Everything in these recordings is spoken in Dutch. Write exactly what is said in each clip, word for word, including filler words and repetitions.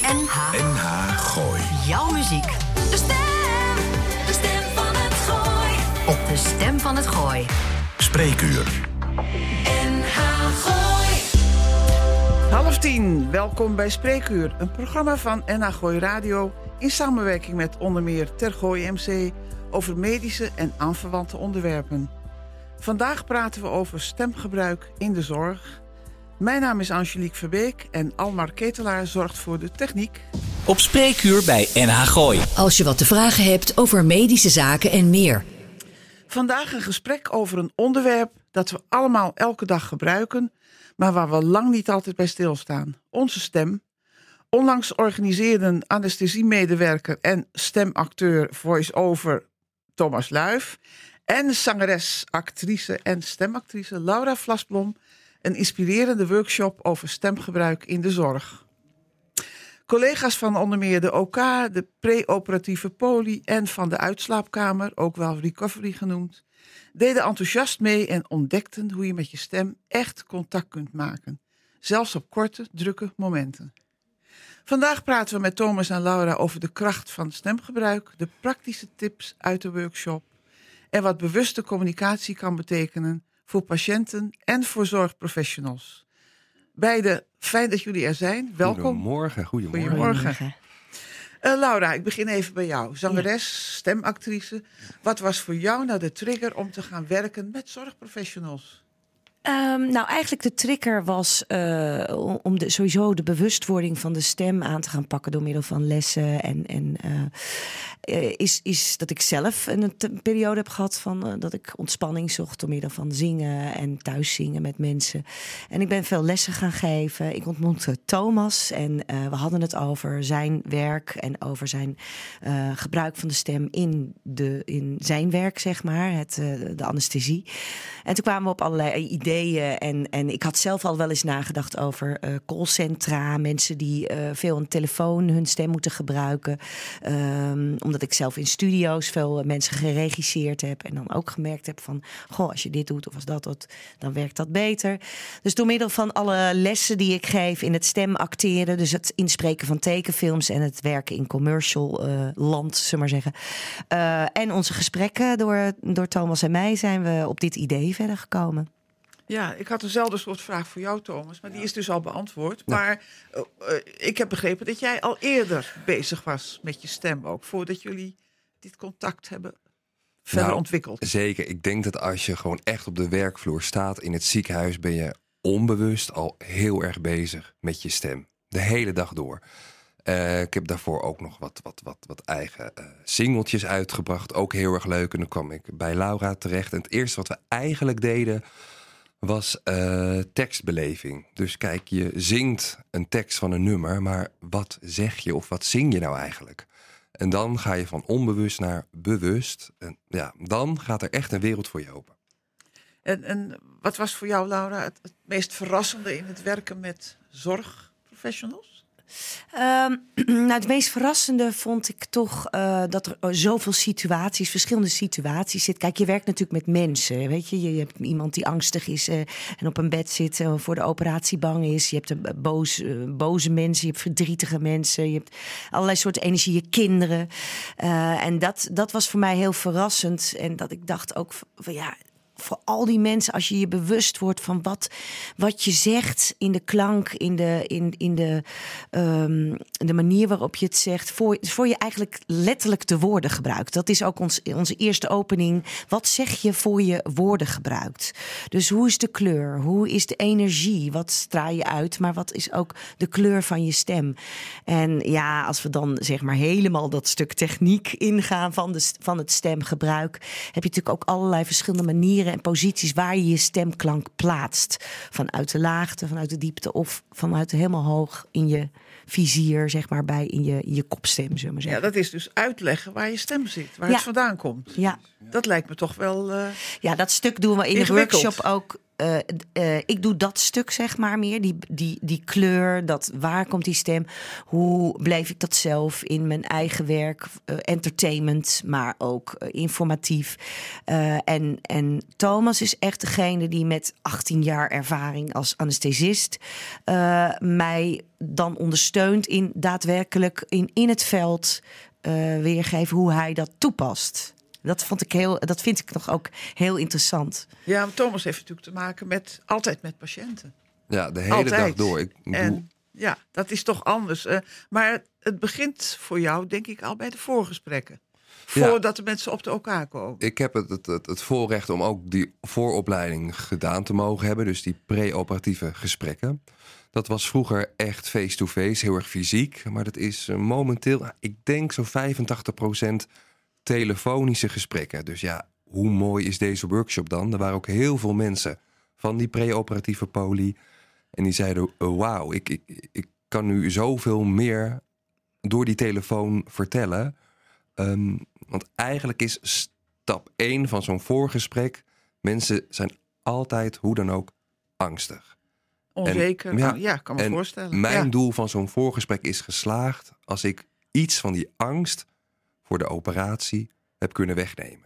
N H. N H Gooi. Jouw muziek. De stem, de stem van het Gooi. Op de Stem van het Gooi. Spreekuur. N H Gooi. Half tien, welkom bij Spreekuur. Een programma van N H Gooi Radio in samenwerking met onder meer Tergooi M C over medische en aanverwante onderwerpen. Vandaag praten we over stemgebruik in de zorg. Mijn naam is Angelique Verbeek en Almar Ketelaar zorgt voor de techniek. Op Spreekuur bij N H Gooi. Als je wat te vragen hebt over medische zaken en meer. Vandaag een gesprek over een onderwerp dat we allemaal elke dag gebruiken, maar waar we lang niet altijd bij stilstaan. Onze stem. Onlangs organiseerden anesthesiemedewerker en stemacteur voice-over Thomas Luijf en zangeres, actrice en stemactrice Laura Vlasblom een inspirerende workshop over stemgebruik in de zorg. Collega's van onder meer de O K, de pre-operatieve poli en van de uitslaapkamer, ook wel recovery genoemd, deden enthousiast mee en ontdekten hoe je met je stem echt contact kunt maken. Zelfs op korte, drukke momenten. Vandaag praten we met Thomas en Laura over de kracht van stemgebruik, de praktische tips uit de workshop en wat bewuste communicatie kan betekenen voor patiënten en voor zorgprofessionals. Beide, fijn dat jullie er zijn. Welkom. Goedemorgen. Goedemorgen. Goedemorgen. Uh, Laura, ik begin even bij jou. Zangeres, ja. Stemactrice. Wat was voor jou nou de trigger om te gaan werken met zorgprofessionals? Um, nou, eigenlijk de trigger was uh, om de, sowieso de bewustwording van de stem aan te gaan pakken door middel van lessen. En, en uh, is, is dat ik zelf een, een periode heb gehad van uh, dat ik ontspanning zocht door middel van zingen en thuis zingen met mensen. En ik ben veel lessen gaan geven. Ik ontmoette Thomas en uh, we hadden het over zijn werk en over zijn uh, gebruik van de stem in, de, in zijn werk, zeg maar, het, uh, de anesthesie. En toen kwamen we op allerlei ideeën. En, en ik had zelf al wel eens nagedacht over uh, callcentra. Mensen die uh, veel aan de telefoon hun stem moeten gebruiken. Um, omdat ik zelf in studio's veel mensen geregisseerd heb. En dan ook gemerkt heb van, goh, als je dit doet of als dat doet, dan werkt dat beter. Dus door middel van alle lessen die ik geef in het stemacteren. Dus het inspreken van tekenfilms en het werken in commercial uh, land, zullen we maar zeggen. Uh, en onze gesprekken door, door Thomas en mij zijn we op dit idee verder gekomen. Ja, ik had dezelfde soort vraag voor jou, Thomas, maar die Ja. is dus al beantwoord. Ja. Maar uh, uh, ik heb begrepen dat jij al eerder bezig was met je stem ook, voordat jullie dit contact hebben verder Nou, ontwikkeld. Zeker. Ik denk dat als je gewoon echt op de werkvloer staat in het ziekenhuis, ben je onbewust al heel erg bezig met je stem. De hele dag door. Uh, ik heb daarvoor ook nog wat, wat, wat, wat eigen uh, singeltjes uitgebracht. Ook heel erg leuk. En dan kwam ik bij Laura terecht. En het eerste wat we eigenlijk deden was uh, tekstbeleving. Dus kijk, je zingt een tekst van een nummer, maar wat zeg je of wat zing je nou eigenlijk? En dan ga je van onbewust naar bewust. En ja, dan gaat er echt een wereld voor je open. En, en wat was voor jou, Laura, het, het meest verrassende in het werken met zorgprofessionals? Um, nou, het meest verrassende vond ik toch uh, dat er zoveel situaties, verschillende situaties zit. Kijk, je werkt natuurlijk met mensen, weet je. Je hebt iemand die angstig is uh, en op een bed zit uh, voor de operatie bang is. Je hebt een boos, uh, boze mensen, je hebt verdrietige mensen. Je hebt allerlei soorten energie, je kinderen. Uh, en dat, dat was voor mij heel verrassend. En dat ik dacht ook van ja, voor al die mensen, als je je bewust wordt van wat, wat je zegt in de klank, in de, in, in de, um, de manier waarop je het zegt, voor, voor je eigenlijk letterlijk de woorden gebruikt. Dat is ook ons, onze eerste opening. Wat zeg je voor je woorden gebruikt? Dus hoe is de kleur? Hoe is de energie? Wat straal je uit? Maar wat is ook de kleur van je stem? En ja, als we dan zeg maar helemaal dat stuk techniek ingaan van, de, van het stemgebruik, heb je natuurlijk ook allerlei verschillende manieren en posities waar je je stemklank plaatst. Vanuit de laagte, vanuit de diepte of vanuit helemaal hoog in je vizier, zeg maar, bij in je, in je kopstem, zullen we maar zeggen. Ja, dat is dus uitleggen waar je stem zit, waar Ja. het vandaan komt. Ja. Dat lijkt me toch wel uh, ja, dat stuk doen we in de ingewikkeld. workshop ook uh, uh, ik doe dat stuk, zeg maar, meer. Die, die, die kleur, dat, waar komt die stem? Hoe beleef ik dat zelf in mijn eigen werk? Uh, entertainment, maar ook uh, informatief. Uh, en, en Thomas is echt degene die met achttien jaar ervaring als anesthesist uh, mij dan ondersteunt in daadwerkelijk in, in het veld uh, weergeven hoe hij dat toepast. Dat vond ik heel, dat vind ik nog ook heel interessant. Ja, maar Thomas heeft natuurlijk te maken met altijd met patiënten. Ja, de hele Altijd. dag door. Ik En doe... ja, dat is toch anders. Uh, maar het begint voor jou, denk ik, al bij de voorgesprekken. Voordat de mensen op de elkaar komen. Ik heb het, het, het, het voorrecht om ook die vooropleiding gedaan te mogen hebben. Dus die pre-operatieve gesprekken. Dat was vroeger echt face-to-face, heel erg fysiek. Maar dat is uh, momenteel, ik denk zo'n vijfentachtig procent telefonische gesprekken. Dus ja, hoe mooi is deze workshop dan? Er waren ook heel veel mensen van die pre-operatieve poli. En die zeiden, uh, wauw, ik, ik, ik kan nu zoveel meer door die telefoon vertellen. Um, want eigenlijk is stap één van zo'n voorgesprek, mensen zijn altijd, hoe dan ook, angstig. Onzeker, en, ja, ja, kan me en voorstellen. Mijn ja. doel van zo'n voorgesprek is geslaagd als ik iets van die angst voor de operatie heb kunnen wegnemen.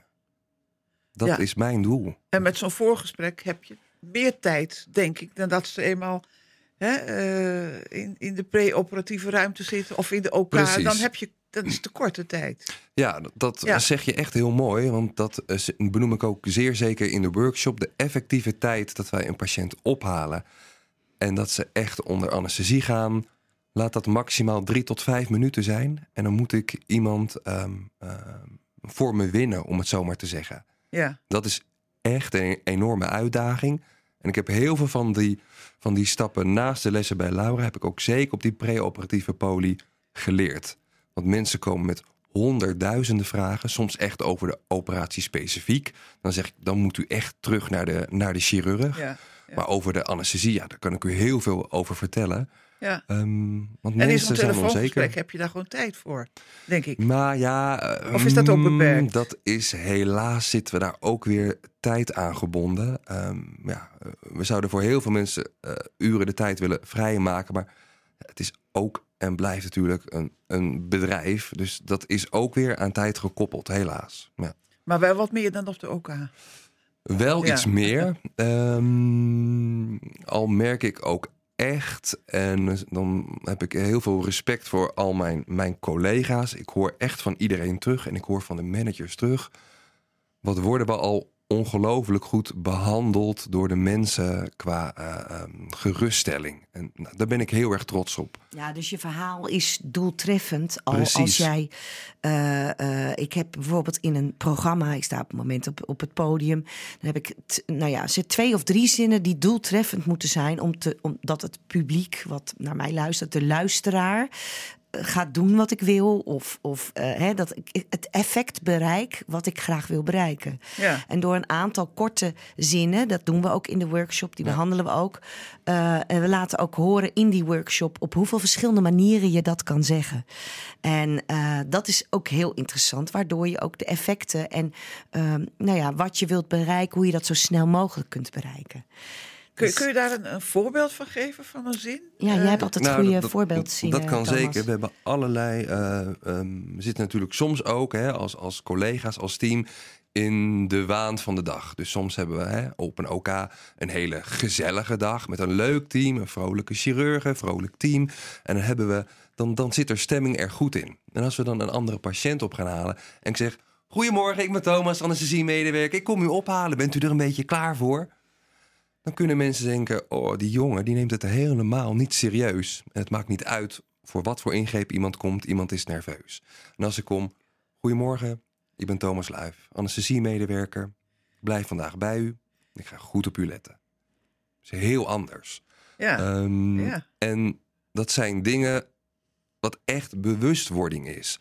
Dat ja. is mijn doel. En met zo'n voorgesprek heb je meer tijd, denk ik, dan dat ze eenmaal hè, uh, in, in de pre-operatieve ruimte zitten of in de O K. Precies. Dan heb je, dat is te korte tijd. Ja, dat Ja. zeg je echt heel mooi. Want dat uh, benoem ik ook zeer zeker in de workshop. De effectieve tijd dat wij een patiënt ophalen en dat ze echt onder anesthesie gaan, laat dat maximaal drie tot vijf minuten zijn. En dan moet ik iemand um, uh, voor me winnen, om het zo maar te zeggen. Ja. Dat is echt een enorme uitdaging. En ik heb heel veel van die, van die stappen naast de lessen bij Laura, heb ik ook zeker op die pre-operatieve poli geleerd. Want mensen komen met honderdduizenden vragen, soms echt over de operatie specifiek. Dan zeg ik, dan moet u echt terug naar de, naar de chirurg. Ja, ja. Maar over de anesthesie, ja, daar kan ik u heel veel over vertellen. Ja. Um, want En in mensen zo'n zijn telefoongesprek onzeker. heb je daar gewoon tijd voor, denk ik. Maar ja, Of is dat ook mm, beperkt? Dat is helaas, zitten we daar ook weer tijd aan gebonden. Um, ja, we zouden voor heel veel mensen uh, uren de tijd willen vrijmaken. Maar het is ook en blijft natuurlijk een, een bedrijf. Dus dat is ook weer aan tijd gekoppeld, helaas. Ja. Maar wel wat meer dan op de O K. Wel Ja. iets meer. Um, al merk ik ook echt, en dan heb ik heel veel respect voor al mijn, mijn collega's. Ik hoor echt van iedereen terug en ik hoor van de managers terug. Wat worden we al ongelooflijk goed behandeld door de mensen qua uh, um, geruststelling. En nou, daar ben ik heel erg trots op. Ja, dus je verhaal is doeltreffend. Al Precies. als jij... Uh, uh, ik heb bijvoorbeeld in een programma, ik sta op het moment op, op het podium, dan heb ik, t, nou ja, ze twee of drie zinnen die doeltreffend moeten zijn, om te, omdat het publiek wat naar mij luistert, de luisteraar, gaat doen wat ik wil, of, of uh, hè, dat ik het effect bereik wat ik graag wil bereiken. Ja. En door een aantal korte zinnen, dat doen we ook in de workshop, die Ja. behandelen we ook. Uh, en we laten ook horen in die workshop op hoeveel verschillende manieren je dat kan zeggen. En uh, dat is ook heel interessant, waardoor je ook de effecten en uh, nou ja, wat je wilt bereiken, hoe je dat zo snel mogelijk kunt bereiken. Kun, kun je daar een, een voorbeeld van geven, van een zin? Ja, jij hebt altijd Nou, goede dat- voorbeeldzinnen. Dat kan Thomas. zeker. We hebben allerlei. Uh, um, we zitten natuurlijk soms ook hè, als, als collega's, als team, in de waan van de dag. Dus soms hebben we hè, op een O K een hele gezellige dag met een leuk team, een vrolijke chirurg, een vrolijk team. En dan hebben we, dan, dan zit er stemming er goed in. En als we dan een andere patiënt op gaan halen en ik zeg: goedemorgen, ik ben Thomas, anesthesiemedewerker. Ik kom u ophalen. Bent u er een beetje klaar voor? Dan kunnen mensen denken, oh, die jongen die neemt het helemaal niet serieus. En het maakt niet uit voor wat voor ingreep iemand komt. Iemand is nerveus. En als ik kom, goedemorgen, ik ben Thomas Luijf, anesthesiemedewerker. Ik blijf vandaag bij u. Ik ga goed op u letten. Dat is heel anders. Ja. Um, Ja. En dat zijn dingen wat echt bewustwording is.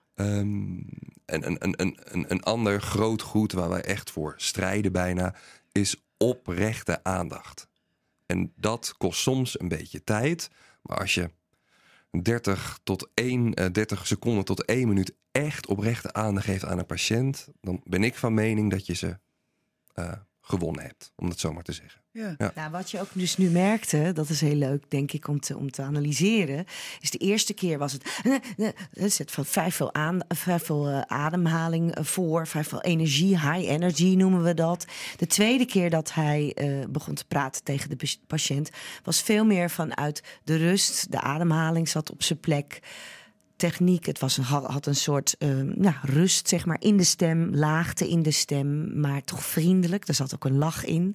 Um, en een, een, een, een, een ander groot goed waar wij echt voor strijden bijna is oprechte aandacht. En dat kost soms een beetje tijd. Maar als je dertig, tot één, uh, dertig seconden tot één minuut echt oprechte aandacht geeft aan een patiënt, dan ben ik van mening dat je ze uh, gewonnen hebt. Om dat zo maar te zeggen. Ja. Ja. Nou, wat je ook dus nu merkte, dat is heel leuk, denk ik, om te, om te analyseren. Is de eerste keer was het. Er zit van vrij veel, aan, vrij veel uh, ademhaling voor, vrij veel energie, high energy noemen we dat. De tweede keer dat hij uh, begon te praten tegen de patiënt, was veel meer vanuit de rust. De ademhaling zat op zijn plek. Techniek, het was een, had een soort uh, ja, rust, zeg maar, in de stem, laagte in de stem, maar toch vriendelijk. Er zat ook een lach in.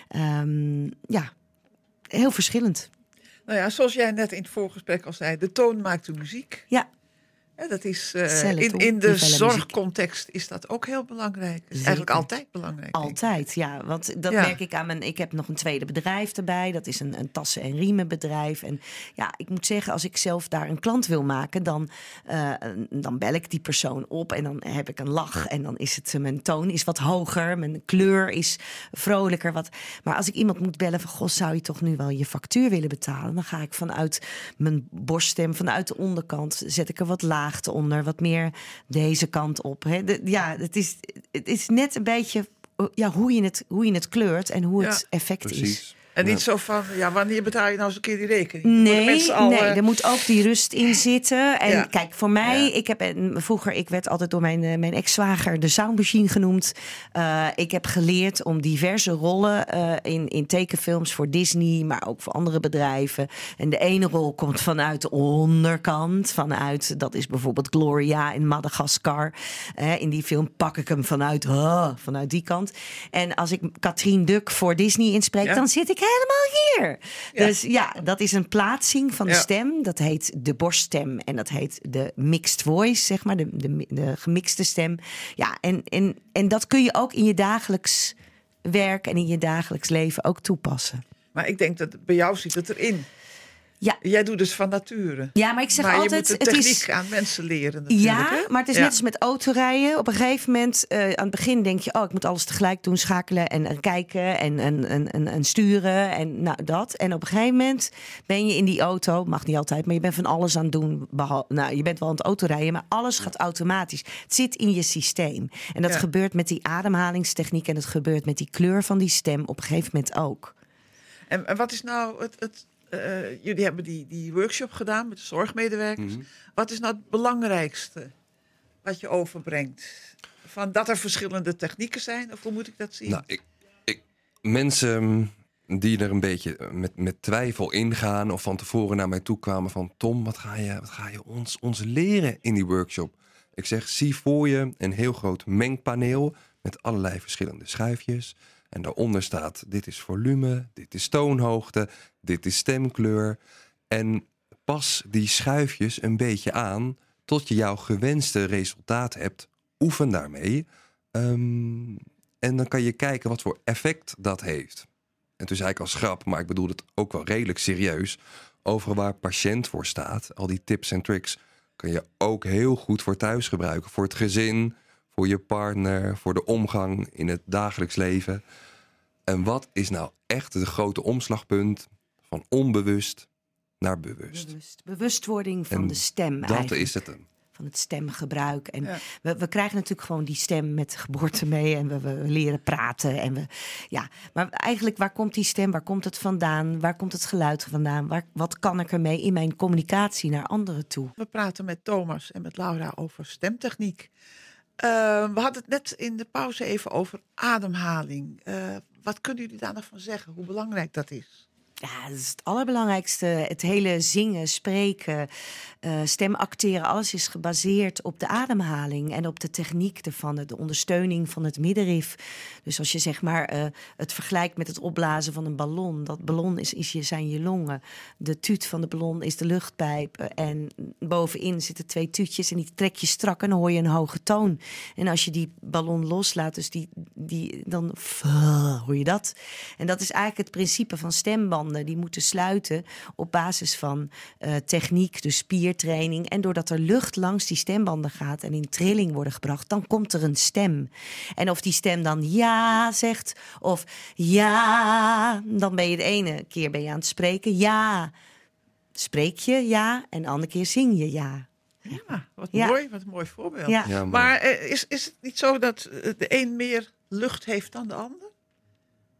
Um, ja, heel verschillend. Nou ja, zoals jij net in het voorgesprek al zei, de toon maakt de muziek. Ja. Ja, dat is, uh, Cellen, in, toch? in de Die felle zorgcontext is dat ook heel belangrijk. Is eigenlijk altijd belangrijk. denk ik. Altijd, ja. Want dat Ja. merk ik aan mijn... Ik heb nog een tweede bedrijf erbij. Dat is een, een tassen- en riemenbedrijf. En ja, ik moet zeggen, als ik zelf daar een klant wil maken, dan, uh, dan bel ik die persoon op en dan heb ik een lach. En dan is het, mijn toon is wat hoger, mijn kleur is vrolijker. Wat. Maar als ik iemand moet bellen van, goh, zou je toch nu wel je factuur willen betalen? Dan ga ik vanuit mijn borststem, vanuit de onderkant, zet ik er wat laag onder, wat meer deze kant op. Hè. De, ja, het is, het is net een beetje ja, hoe, je het, hoe je het kleurt en hoe Ja, het effect Precies. is. En niet Ja. zo van, ja, wanneer betaal je nou eens een keer die rekening? Dan worden Nee, mensen al, nee, uh, er moet ook die rust in zitten. En Ja. kijk, voor mij, Ja. ik heb en vroeger, ik werd altijd door mijn, eh, mijn ex-zwager de soundmachine genoemd. Uh, ik heb geleerd om diverse rollen uh, in, in tekenfilms voor Disney, maar ook voor andere bedrijven. En de ene rol komt vanuit de onderkant, vanuit, dat is bijvoorbeeld Gloria in Madagaskar. Uh, in die film pak ik hem vanuit, uh, vanuit die kant. En als ik Katrien Duk voor Disney inspreek, Ja. dan zit ik helemaal hier. Ja. Dus ja, dat is een plaatsing van de Ja. stem. Dat heet de borststem en dat heet de mixed voice, zeg maar, de, de, de gemixte stem. Ja, en, en, en dat kun je ook in je dagelijks werk en in je dagelijks leven ook toepassen. Maar ik denk dat bij jou zit het erin. Ja, Jij doet dus van nature. ja maar ik zeg maar altijd, je moet de het techniek is... aan mensen leren natuurlijk. Ja, hè? maar het is Ja. net als met autorijden. Op een gegeven moment, uh, aan het begin denk je, oh, ik moet alles tegelijk doen, schakelen en, en kijken en, en, en, en, en sturen en nou dat. En op een gegeven moment ben je in die auto, mag niet altijd, maar je bent van alles aan het doen. Behal, nou, je bent wel aan het autorijden, maar alles gaat automatisch. Het zit in je systeem. En dat Ja. gebeurt met die ademhalingstechniek en het gebeurt met die kleur van die stem op een gegeven moment ook. En, en wat is nou het... het uh, jullie hebben die, die workshop gedaan met de zorgmedewerkers. Mhm. Wat is nou het belangrijkste wat je overbrengt? Van dat er verschillende technieken zijn? Of hoe moet ik dat zien? Nou, ik, ik, mensen die er een beetje met, met twijfel ingaan of van tevoren naar mij toe kwamen van, Tom, wat ga je, wat ga je ons, ons leren in die workshop? Ik zeg, zie voor je een heel groot mengpaneel met allerlei verschillende schuifjes. En daaronder staat, dit is volume, dit is toonhoogte, dit is stemkleur. En pas die schuifjes een beetje aan tot je jouw gewenste resultaat hebt. Oefen daarmee. Um, en dan kan je kijken wat voor effect dat heeft. En toen zei ik als grap, maar ik bedoel het ook wel redelijk serieus. Over waar patiënt voor staat, al die tips en tricks, kan je ook heel goed voor thuis gebruiken. Voor het gezin, voor je partner, voor de omgang in het dagelijks leven. En wat is nou echt de grote omslagpunt van onbewust naar bewust? Bewust, bewustwording van En de stem Dat eigenlijk. is het hem. Van het stemgebruik. En Ja. we, we krijgen natuurlijk gewoon die stem met de geboorte mee. En we, we leren praten. En we, ja. Maar eigenlijk, waar komt die stem? Waar komt het vandaan? Waar komt het geluid vandaan? Waar, wat kan ik ermee in mijn communicatie naar anderen toe? We praten met Thomas en met Laura over stemtechniek. Uh, we hadden het net in de pauze even over ademhaling. Uh, wat kunnen jullie daar nog van zeggen? Hoe belangrijk dat is? Ja, dat is het allerbelangrijkste. Het hele zingen, spreken, uh, stemacteren, alles is gebaseerd op de ademhaling en op de techniek ervan, de ondersteuning van het middenrif. Dus als je zeg maar uh, het vergelijkt met het opblazen van een ballon, dat ballon is, is je, zijn je longen. De tuut van de ballon is de luchtpijp en bovenin zitten twee tuutjes en die trek je strak en dan hoor je een hoge toon. En als je die ballon loslaat, dus die, die, dan hoor je dat. En dat is eigenlijk het principe van stembanden. Die moeten sluiten op basis van uh, techniek, dus spiertraining. En doordat er lucht langs die stembanden gaat en in trilling worden gebracht, dan komt er een stem. En of die stem dan ja zegt of ja, dan ben je de ene keer ben je aan het spreken. Ja, spreek je ja en de andere keer zing je ja. Ja, wat Ja. mooi, wat een mooi voorbeeld. Ja. Ja, Maar uh, is, is het niet zo dat uh, de een meer lucht heeft dan de ander?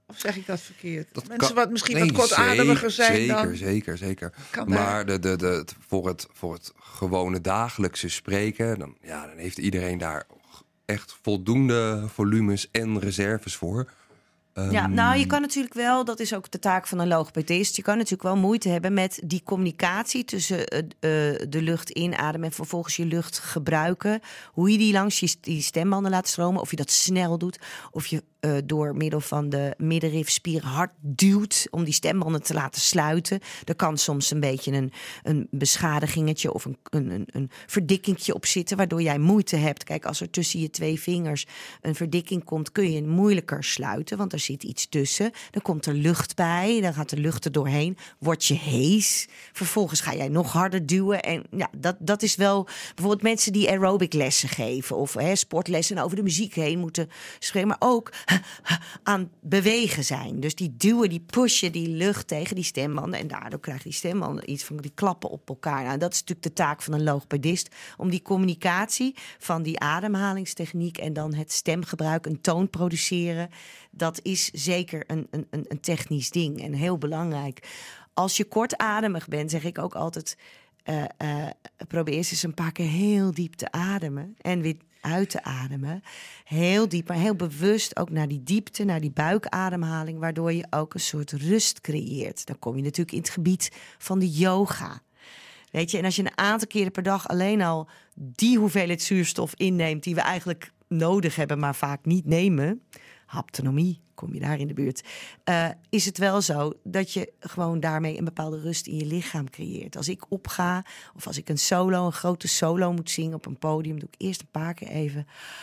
Of zeg ik dat verkeerd? Dat Mensen kan- wat misschien Nee, wat kortademiger zijn zeker, dan... Zeker, zeker, zeker. Kan daar- Maar de, de, de, het- voor, het, voor het gewone dagelijkse spreken... Dan, ja, dan heeft iedereen daar echt voldoende volumes en reserves voor. Ja, Ehm, nou, je kan natuurlijk wel, dat is ook de taak van een logopedist. Je kan natuurlijk wel moeite hebben met die communicatie tussen uh, uh, de lucht inademen en vervolgens je lucht gebruiken. Hoe je die langs je, die stembanden laat stromen, of je dat snel doet, of je uh, door middel van de middenrifspieren hard duwt om die stembanden te laten sluiten. Er kan soms een beetje een, een beschadigingetje of een, een, een, een verdikkingje op zitten, waardoor jij moeite hebt. Kijk, als er tussen je twee vingers een verdikking komt, kun je moeilijker sluiten, want er zit iets tussen. Dan komt er lucht bij, dan gaat de lucht er doorheen, word je hees. Vervolgens ga jij nog harder duwen. En ja, dat, dat is wel bijvoorbeeld mensen die aerobic lessen geven of hè, sportlessen en over de muziek heen moeten spreken, maar ook aan bewegen zijn. Dus die duwen, die pushen die lucht tegen die stembanden en daardoor krijgen die stembanden iets van die klappen op elkaar. Nou, dat is natuurlijk de taak van een logopedist, om die communicatie van die ademhalingstechniek en dan het stemgebruik, een toon produceren, dat is zeker een, een, een technisch ding en heel belangrijk. Als je kortademig bent, zeg ik ook altijd, uh, uh, probeer eens een paar keer heel diep te ademen en weer uit te ademen. Heel diep, maar heel bewust ook naar die diepte, naar die buikademhaling, waardoor je ook een soort rust creëert. Dan kom je natuurlijk in het gebied van de yoga. Weet je, en als je een aantal keren per dag alleen al die hoeveelheid zuurstof inneemt die we eigenlijk nodig hebben, maar vaak niet nemen, haptonomie, kom je daar in de buurt, uh, is het wel zo dat je gewoon daarmee een bepaalde rust in je lichaam creëert. Als ik opga of als ik een solo, een grote solo moet zingen op een podium, doe ik eerst een paar keer even.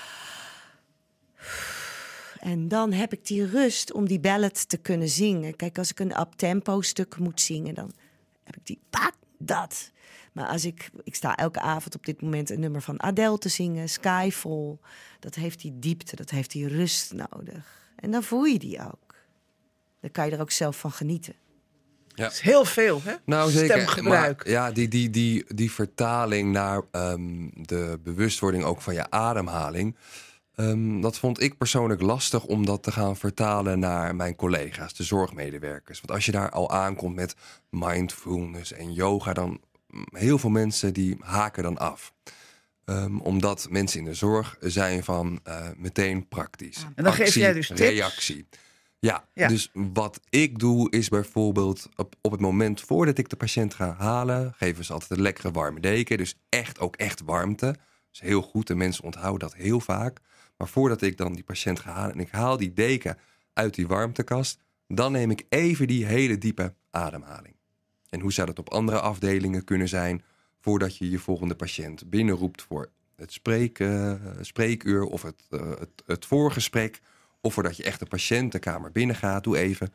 En dan heb ik die rust om die ballad te kunnen zingen. Kijk, als ik een up-tempo stuk moet zingen, dan heb ik die pak, dat. Maar als ik, ik sta elke avond op dit moment een nummer van Adele te zingen, Skyfall. Dat heeft die diepte, dat heeft die rust nodig. En dan voel je die ook. Dan kan je er ook zelf van genieten. Ja. Dat is heel veel, hè? Nou, zeker. Stemgebruik. Maar, ja, die, die, die, die vertaling naar um, de bewustwording ook van je ademhaling. Um, dat vond ik persoonlijk lastig om dat te gaan vertalen naar mijn collega's, de zorgmedewerkers. Want als je daar al aankomt met mindfulness en yoga, dan heel veel mensen die haken dan af. Um, omdat mensen in de zorg zijn van uh, meteen praktisch. En dan Actie, geef jij dus tips? reactie. Ja, Ja. Dus wat ik doe is bijvoorbeeld op, op het moment voordat ik de patiënt ga halen, geven ze altijd een lekkere warme deken. Dus echt ook echt warmte. Dat is heel goed. De mensen onthouden dat heel vaak. Maar voordat ik dan die patiënt ga halen en ik haal die deken uit die warmtekast, dan neem ik even die hele diepe ademhaling. En hoe zou dat op andere afdelingen kunnen zijn voordat je je volgende patiënt binnenroept voor het spreek, uh, spreekuur of het, uh, het, het voorgesprek, of voordat je echt de patiëntenkamer binnengaat, doe even.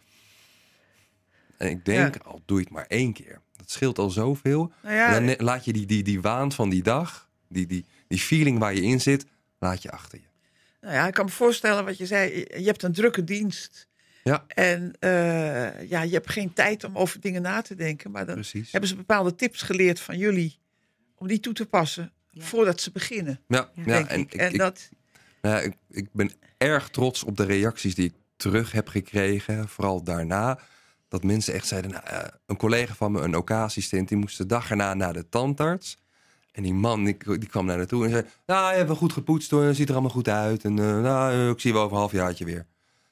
En ik denk, ja. al doe je het maar één keer. Dat scheelt al zoveel. Nou ja, en dan ne- laat je die, die, die waan van die dag, die, die, die feeling waar je in zit, laat je achter je. Nou ja, ik kan me voorstellen wat je zei. Je hebt een drukke dienst. Ja. En uh, ja, je hebt geen tijd om over dingen na te denken. Maar dan Precies. hebben ze bepaalde tips geleerd van jullie om die toe te passen Ja. voordat ze beginnen. Ja, ja, Denk en ik. ik, En ik, dat, nou ja, ik, ik ben erg trots op de reacties die ik terug heb gekregen. Vooral daarna. Dat mensen echt zeiden, nou, uh, een collega van me, een O K-assistent, die moest de dag erna naar de tandarts. En die man, die, die kwam naar naartoe en zei, nou, je hebt wel goed gepoetst hoor, ziet er allemaal goed uit. En uh, nou, ik zie je wel over een halfjaartje weer.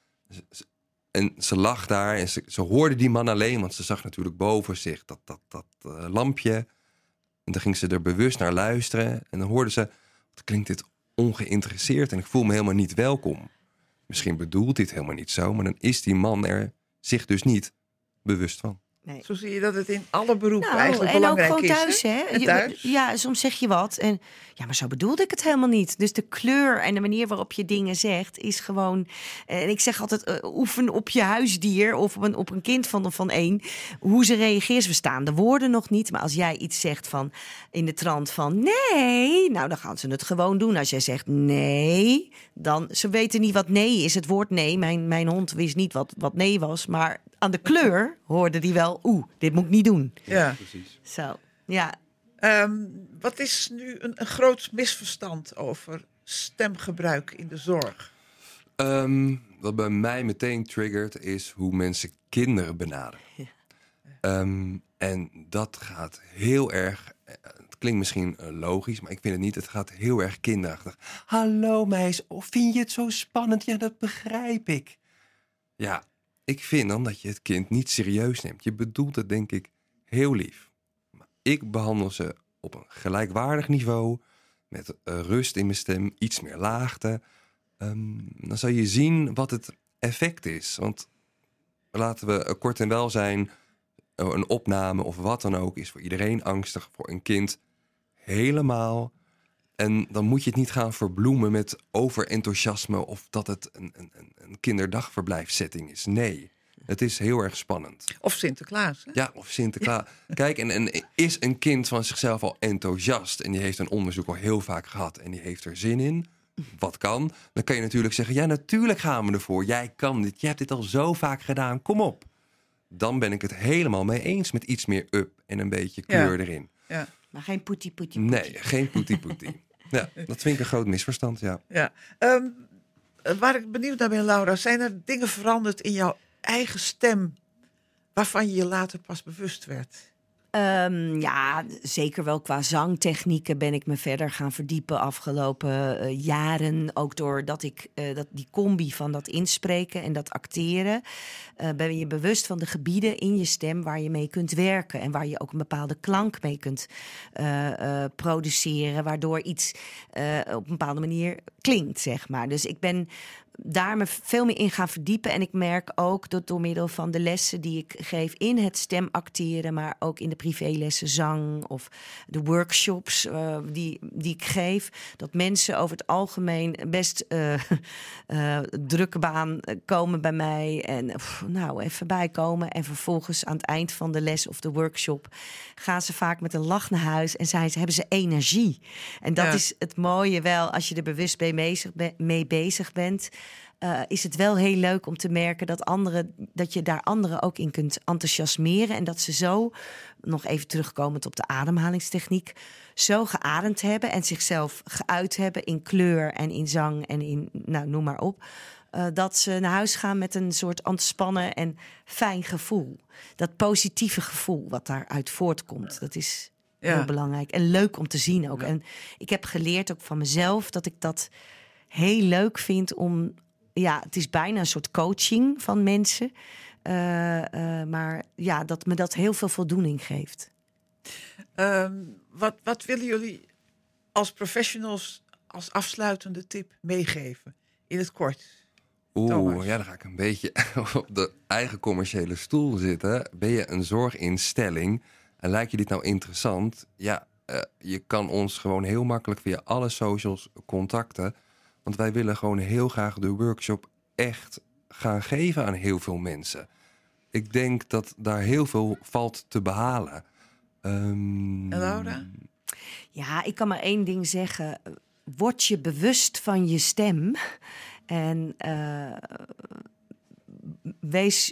En ze lag daar en ze, ze hoorde die man alleen, want ze zag natuurlijk boven zich dat, dat, dat uh, lampje. En dan ging ze er bewust naar luisteren. En dan hoorde ze, wat klinkt dit ongeïnteresseerd en ik voel me helemaal niet welkom. Misschien bedoelt dit helemaal niet zo, maar dan is die man er zich dus niet bewust van. Nee. zo zie je dat het in alle beroepen Nou, eigenlijk en ook belangrijk gewoon is. thuis, hè? En Je- thuis. Ja, soms zeg je wat en ja, maar zo bedoelde ik het helemaal niet. Dus de kleur en de manier waarop je dingen zegt is gewoon. En ik zeg altijd, uh, oefen op je huisdier of op een, op een kind van van één hoe ze reageert. We staan de woorden nog niet, maar als jij iets zegt van in de trant van nee, nou dan gaan ze het gewoon doen. Als jij zegt nee, dan ze weten niet wat nee is. Het woord nee. Mijn mijn hond wist niet wat wat nee was, maar aan de kleur hoorde die wel, oeh, dit moet ik niet doen. Ja. Zo, ja. Um, wat is nu een, een groot misverstand over stemgebruik in de zorg? Um, wat bij mij meteen triggert is hoe mensen kinderen benaderen. Ja. Um, en dat gaat heel erg... Het klinkt misschien uh, logisch, maar ik vind het niet. Het gaat heel erg kinderachtig. Hallo meis, oh, vind je het zo spannend? Ja, dat begrijp ik. Ja, ik vind dan dat je het kind niet serieus neemt. Je bedoelt het denk ik heel lief. Maar ik behandel ze op een gelijkwaardig niveau... met uh, rust in mijn stem, iets meer laagte. Um, dan zal je zien wat het effect is. Want laten we uh, kort en wel zijn... een opname of wat dan ook is voor iedereen angstig, voor een kind helemaal. En dan moet je het niet gaan verbloemen met overenthousiasme... of dat het een, een, een kinderdagverblijfsetting is. Nee, het is heel erg spannend. Of Sinterklaas. Hè? Ja, of Sinterklaas. Kijk, en, en is een kind van zichzelf al enthousiast... en die heeft een onderzoek al heel vaak gehad en die heeft er zin in... wat kan, dan kan je natuurlijk zeggen... ja, natuurlijk gaan we ervoor. Jij kan dit, je hebt dit al zo vaak gedaan, kom op. Dan ben ik het helemaal mee eens met iets meer up en een beetje kleur Ja. erin. Ja. Maar geen poetie poetie. Nee, geen poetie-poetie. Ja, dat vind ik een groot misverstand, ja. Ja. Um, waar ik benieuwd naar ben, Laura, zijn er dingen veranderd in jouw eigen stem waarvan je je later pas bewust werd? Um, ja, zeker wel qua zangtechnieken ben ik me verder gaan verdiepen afgelopen uh, jaren. Ook doordat ik uh, dat, die combi van dat inspreken en dat acteren... Uh, ben je bewust van de gebieden in je stem waar je mee kunt werken... en waar je ook een bepaalde klank mee kunt uh, uh, produceren... waardoor iets uh, op een bepaalde manier klinkt, zeg maar. Dus ik ben... daar me veel meer in gaan verdiepen. En ik merk ook dat door middel van de lessen die ik geef in het stemacteren... maar ook in de privélessen zang of de workshops uh, die, die ik geef... dat mensen over het algemeen best uh, uh, drukke baan komen bij mij... en pff, nou, even bijkomen. En vervolgens aan het eind van de les of de workshop... gaan ze vaak met een lach naar huis en zijn ze, hebben ze energie. En dat Ja. is het mooie wel, als je er bewust mee bezig, be- mee bezig bent... Uh, is het wel heel leuk om te merken dat, anderen, dat je daar anderen ook in kunt enthousiasmeren. En dat ze zo, nog even terugkomend op de ademhalingstechniek... zo geademd hebben en zichzelf geuit hebben in kleur en in zang en in, nou, noem maar op... Uh, dat ze naar huis gaan met een soort ontspannen en fijn gevoel. Dat positieve gevoel wat daaruit voortkomt, dat is Ja. heel belangrijk. En leuk om te zien ook. Ja. En ik heb geleerd ook van mezelf dat ik dat heel leuk vind om... Ja, het is bijna een soort coaching van mensen. Uh, uh, maar ja, dat me dat heel veel voldoening geeft. Um, wat, wat willen jullie als professionals als afsluitende tip meegeven? In het kort. Oeh, Thomas. ja, dan ga ik een beetje op de eigen commerciële stoel zitten. Ben je een zorginstelling en lijkt je dit nou interessant? Ja, uh, je kan ons gewoon heel makkelijk via alle socials contacten. Want wij willen gewoon heel graag de workshop echt gaan geven aan heel veel mensen. Ik denk dat daar heel veel valt te behalen. Um... En Laura? Ja, ik kan maar één ding zeggen. Word je bewust van je stem. En uh, wees...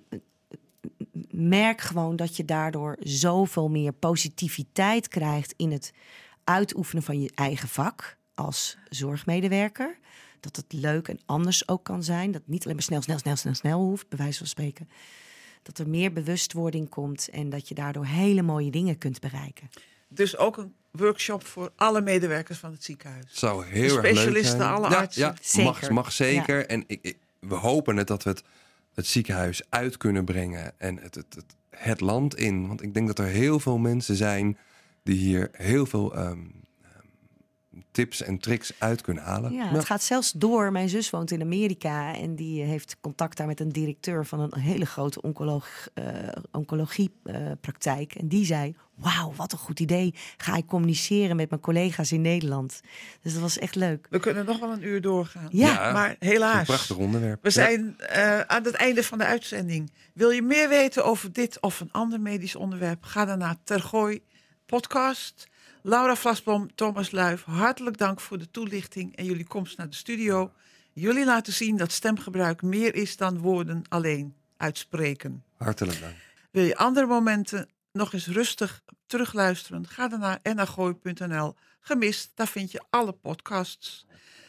merk gewoon dat je daardoor zoveel meer positiviteit krijgt... in het uitoefenen van je eigen vak als zorgmedewerker. Dat het leuk en anders ook kan zijn. Dat het niet alleen maar snel, snel, snel, snel, snel hoeft, bij wijze van spreken. Dat er meer bewustwording komt en dat je daardoor hele mooie dingen kunt bereiken. Dus ook een workshop voor alle medewerkers van het ziekenhuis. Zou De heel erg leuk zijn. specialisten, alle ja, artsen. Ja, Zeker. mag, mag zeker. Ja. En ik, ik, we hopen het dat we het, het ziekenhuis uit kunnen brengen en het, het, het, het land in. Want ik denk dat er heel veel mensen zijn die hier heel veel um, tips en tricks uit kunnen halen. Ja, Ja. het gaat zelfs door. Mijn zus woont in Amerika en die heeft contact daar met een directeur van een hele grote oncoloog, uh, oncologiepraktijk. Uh, en die zei, wauw, wat een goed idee. Ga ik communiceren met mijn collega's in Nederland. Dus dat was echt leuk. We kunnen nog wel een uur doorgaan. Ja. Ja, Maar helaas. Een prachtig onderwerp. We Ja. zijn uh, aan het einde van de uitzending. Wil je meer weten over dit of een ander medisch onderwerp? Ga dan naar Tergooi podcast. Laura Vlasblom, Thomas Luijf, hartelijk dank voor de toelichting en jullie komst naar de studio. Jullie laten zien dat stemgebruik meer is dan woorden alleen uitspreken. Hartelijk dank. Wil je andere momenten nog eens rustig terugluisteren? Ga dan naar n h gooi punt n l. Gemist, daar vind je alle podcasts.